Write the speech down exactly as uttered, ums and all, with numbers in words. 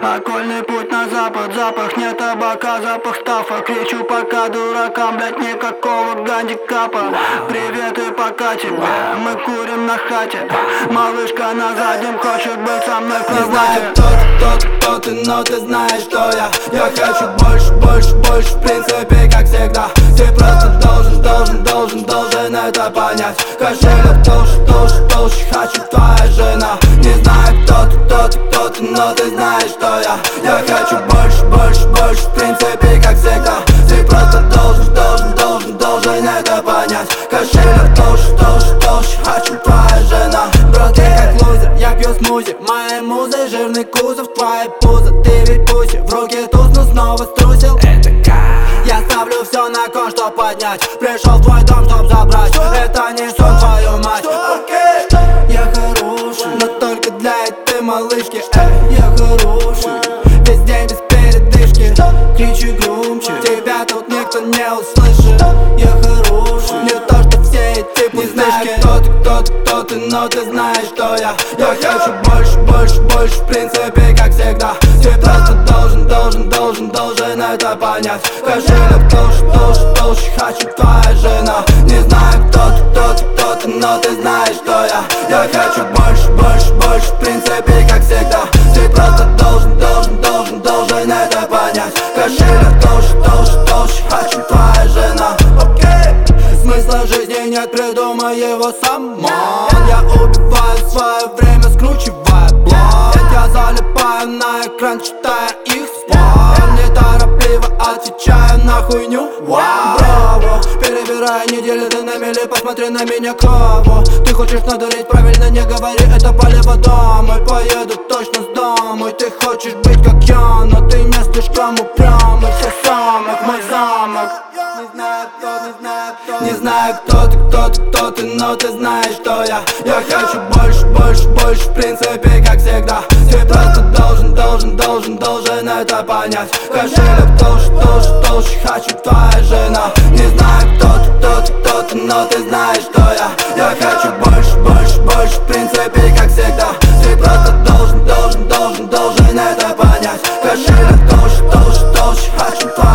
Окольный путь на запад, запах не табака, запах стафа. Кричу пока дуракам, блять, никакого гандикапа. Привет и пока тебе, мы курим на хате. Малышка на заднем хочет быть со мной в кровати. Не знаю, кто ты, кто ты, кто ты, но ты знаешь, что я. Я хочу больше, больше, больше, в принципе, как всегда. Ты просто должен, должен, должен, должен это понять. Кошелек толще, толще, толще, хочу твоя жена. Не знаю, кто ты, кто ты, кто ты, но ты знаешь, что я. Я хочу больше, больше, больше, в принципе, как всегда. Ты просто должен, должен, должен, должен это понять. Кошелек толще, толще, толще, хочу твоя жена. Бро, ты как лузер, я пью смузи. Моей музы жирный кузов, твои пузо. Ты ведь пуси, в руки туз, но снова струсил. Это как? Я ставлю все на кон, чтоб поднять. Пришел в твой дом, чтоб забрать. Это не сон, твою мать. Я хороший, но только для этой малышки. Эй, я хороший, весь день без передышки. Кричи громче, тебя тут никто не услышит. Я хороший, не то что все эти пустышки. Не знаю, кто ты, кто ты, кто ты, но ты знаешь, что я. Я хочу больше, больше, больше, в принципе, как всегда. Ты просто должен, должен, должен, должен это понять. Кошелек толще, толще, толще, хочу твоя жена. Не знаю, кто ты, кто ты, кто ты, но ты знаешь, что я. Я хочу больше, больше, больше, в принципе, как всегда. Ты просто должен, должен, должен, должен это понять. Кошелек толще, толще, толще, хочу твоя жена. Смысла жизни нет, придумай его сама. Я убиваю свое время, скручивая блок. Я залипаю на экран, читая их спам. Неторопливо отвечаю на хуйню. Браво, перебирая недели, ты на мели, посмотри на меня, кого. Ты хочешь надурить, правильно не говори, это полево домой. Поеду точно с домой, ты хочешь быть как я, но ты не слишком упрямый. Всех самых мой замок. Не знаю, кто, не знаю, кто. Не знаю, кто ты, кто ты, кто ты, но ты знаешь, что я. Я хочу больше, больше, больше, в принципе, как всегда. Ты просто должен, должен, должен, должен это понять. Кошелек толще, толще, толще, хочу твоя жена. Не знаю, кто ты, кто ты, кто ты, но ты знаешь, что я. Я хочу больше, больше, больше, в принципе, как всегда. Ты просто должен, должен, должен, должен это понять. Кошелек толще, толще, толще, хочу твоя жена.